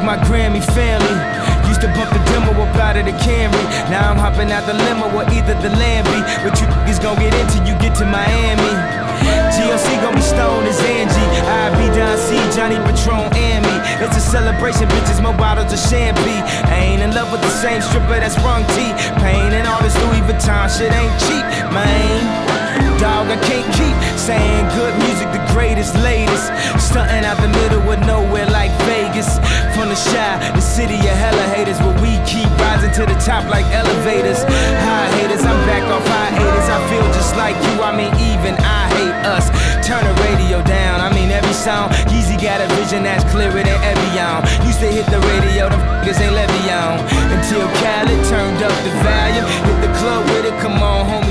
my Grammy family. Used to bump the demo up out of the Camry. Now I'm hopping out the limo or either the Lamby. But you niggas gon' get into you get to Miami. GLC gon' be stoned as Angie. I be Don C, Johnny Patron, and me. It's a celebration, bitches, more bottles of champagne. I ain't in love with the same stripper that's wrong T. Pain and all this Louis Vuitton shit ain't cheap, man. Dog, I can't keep saying good music, the greatest, latest. Stunting out the middle of nowhere like Vegas. From the Shy, the city of hella haters, but we keep rising to the top like elevators. High haters, I'm back off hiatus. I feel just like you, I mean even I hate us. Turn the radio down, I mean every song. Yeezy got a vision that's clearer than Evian. Used to hit the radio, them f***ers ain't Le'Veon. Until Khaled turned up the volume. Hit the club with it, come on home.